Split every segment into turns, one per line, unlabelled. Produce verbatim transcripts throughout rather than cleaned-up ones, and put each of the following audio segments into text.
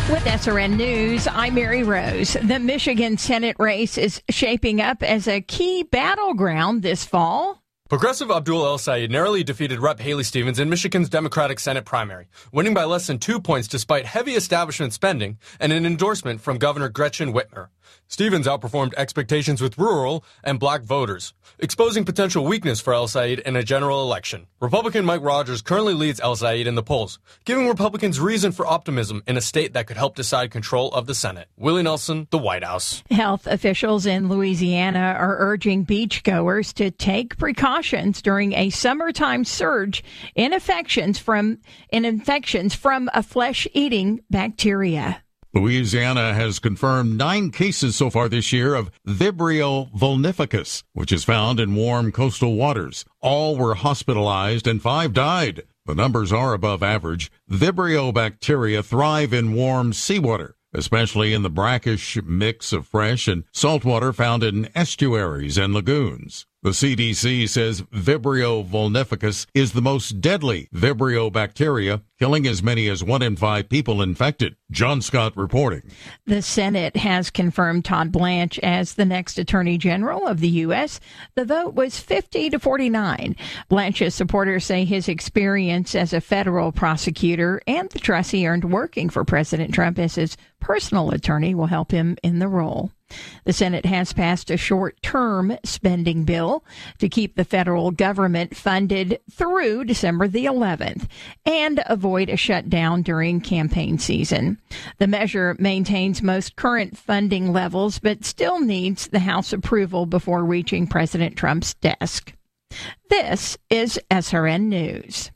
With S R N News, I'm Mary Rose. The Michigan Senate race is shaping up as a key battleground this fall.
Progressive Abdul El-Sayed narrowly defeated Representative Haley Stevens in Michigan's Democratic Senate primary, winning by less than two points despite heavy establishment spending and an endorsement from Governor Gretchen Whitmer. Stevens outperformed expectations with rural and black voters, exposing potential weakness for El-Sayed in a general election. Republican Mike Rogers currently leads El-Sayed in the polls, giving Republicans reason for optimism in a state that could help decide control of the Senate. Willie Nelson, the White House.
Health officials in Louisiana are urging beachgoers to take precautions during a summertime surge in infections from in infections from a flesh-eating bacteria.
Louisiana has confirmed nine cases so far this year of Vibrio vulnificus, which is found in warm coastal waters. All were hospitalized and five died. The numbers are above average. Vibrio bacteria thrive in warm seawater, especially in the brackish mix of fresh and salt water found in estuaries and lagoons. The C D C says Vibrio vulnificus is the most deadly Vibrio bacteria, killing as many as one in five people infected. John Scott reporting.
The Senate has confirmed Todd Blanche as the next Attorney General of the U S. The vote was fifty to forty-nine. Blanche's supporters say his experience as a federal prosecutor and the trust he earned working for President Trump as his personal attorney will help him in the role. The Senate has passed a short-term spending bill to keep the federal government funded through December the eleventh and avoid a shutdown during campaign season. The measure maintains most current funding levels but still needs the House approval before reaching President Trump's desk. This is S R N News.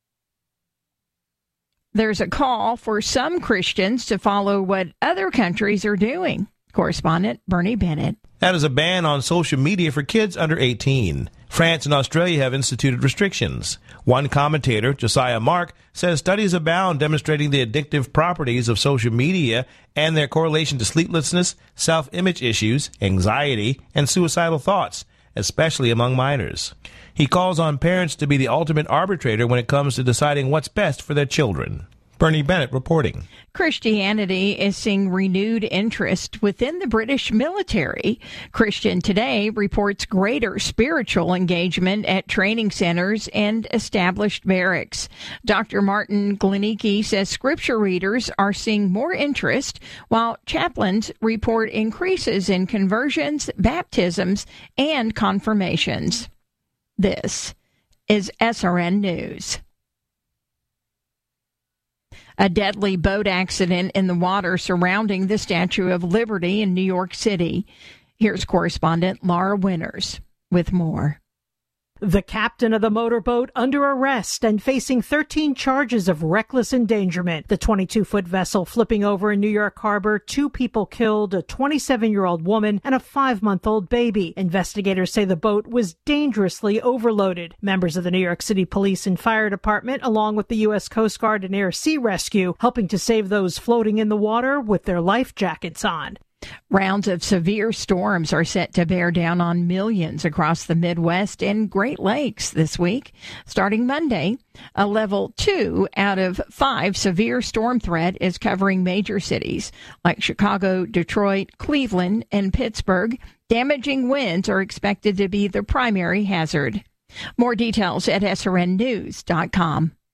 There's a call for some Christians to follow what other countries are doing. Correspondent Bernie Bennett.
That is a ban on social media for kids under eighteen. France and Australia have instituted restrictions. One commentator, Josiah Mark, says studies abound demonstrating the addictive properties of social media and their correlation to sleeplessness, self-image issues, anxiety, and suicidal thoughts, especially among minors. He calls on parents to be the ultimate arbitrator when it comes to deciding what's best for their children. Bernie Bennett reporting.
Christianity is seeing renewed interest within the British military. Christian Today reports greater spiritual engagement at training centers and established barracks. Doctor Martin Glenicki says scripture readers are seeing more interest, while chaplains report increases in conversions, baptisms, and confirmations. This is S R N News. A deadly boat accident in the water surrounding the Statue of Liberty in New York City. Here's correspondent Laura Winters with more.
The captain of the motorboat under arrest and facing thirteen charges of reckless endangerment. The twenty-two-foot vessel flipping over in New York Harbor, two people killed, a twenty-seven-year-old woman and a five-month-old baby. Investigators say the boat was dangerously overloaded. Members of the New York City Police and Fire Department, along with the U S Coast Guard and Air Sea Rescue, helping to save those floating in the water with their life jackets on.
Rounds of severe storms are set to bear down on millions across the Midwest and Great Lakes this week. Starting Monday, a level two out of five severe storm threat is covering major cities like Chicago, Detroit, Cleveland, and Pittsburgh. Damaging winds are expected to be the primary hazard. More details at S R N news dot com.